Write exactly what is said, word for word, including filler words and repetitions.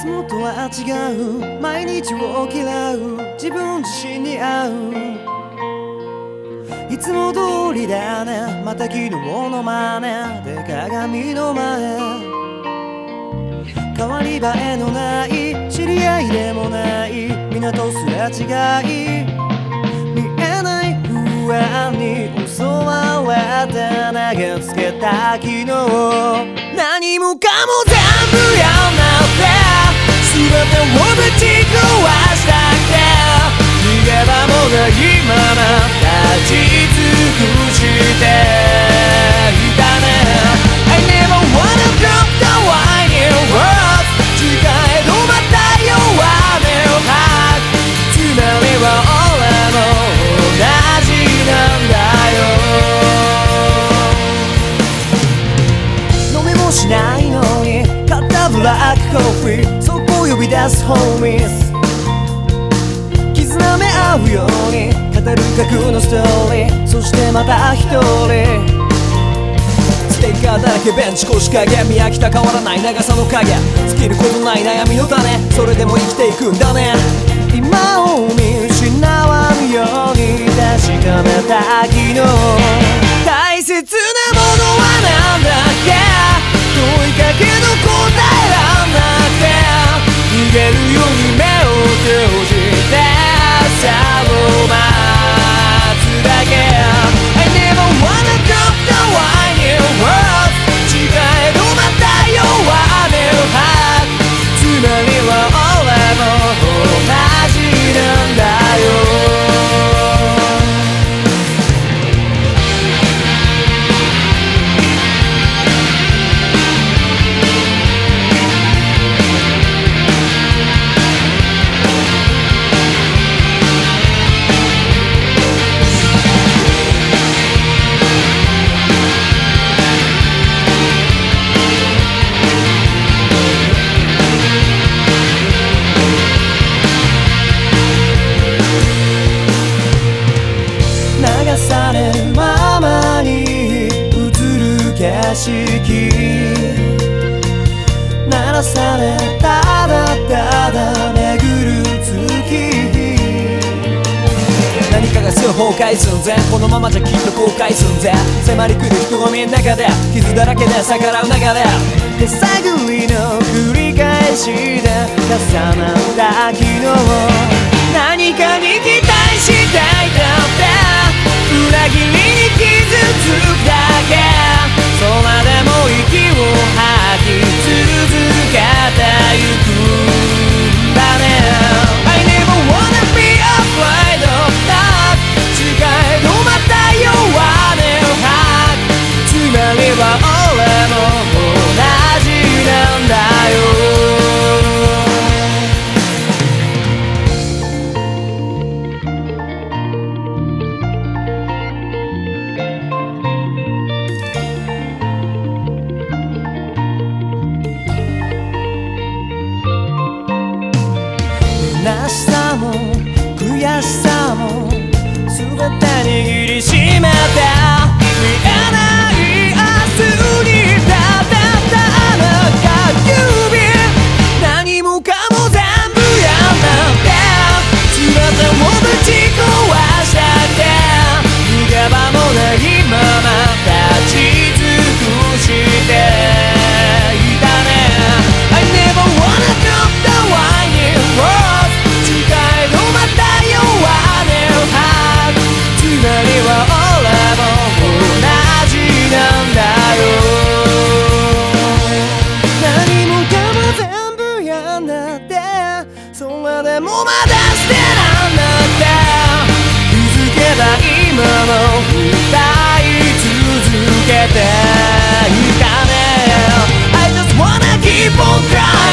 つもとは違う毎日を嫌う自分自身に合ういつも通りだねまた昨日の真似で鏡の前変わり映えのない知り合いでもない港すら違い見えない不安に襲われて投げつけた昨日何もかも全部やんなって全てをぶち壊したくて逃げ場もないまま立ち尽くしていたね I never wanna drop the whining words 誓えどまた弱音を吐くつまりは俺も同じなんだよ飲めもしないのに買ったブラックコーヒーそこ呼び出すホーミー絆め合うように語る架空のストーリーそしてまた一人ステッカーだらけベンチ腰掛け見飽きた変わらない長さの影尽きることない悩みの種それでも生きていくんだね今を見失わぬように確かめた昨日大切なものはなんだっけ問いかけの答えらんなくて逃げるように目を閉じて朝を待つだけ I never wanna drop the whining words 誓えどまた弱音を吐くつまりは俺も同じなんだよ流されるままに映る景色鳴らされただただ巡る月何かがすぐ崩壊寸前このままじゃきっと後悔寸前迫り来る人混みの中で傷だらけで逆らう中で手探りの繰り返しで重なった昨日何かに期待していたって裏切りに傷つくだけ空でも息を吐き続けてゆくんだね I never wanna be afraid of that 誓えどまた弱音を吐くつまりは俺も同じなんだよ虚しさも悔しさも全て握りしめて見えない明日に立てたあの指何もかも全部やなって全てをぶち壊したくて逃げ場もないまま立ち尽くしていたね I never wanna drop the whining words 誓えどまた弱音を吐くつまりは俺も同じなんだよ何もかも全部やんなってそれでもまだ捨てらんなくて気づけば今も歌い続けていたね I just wanna keep on crying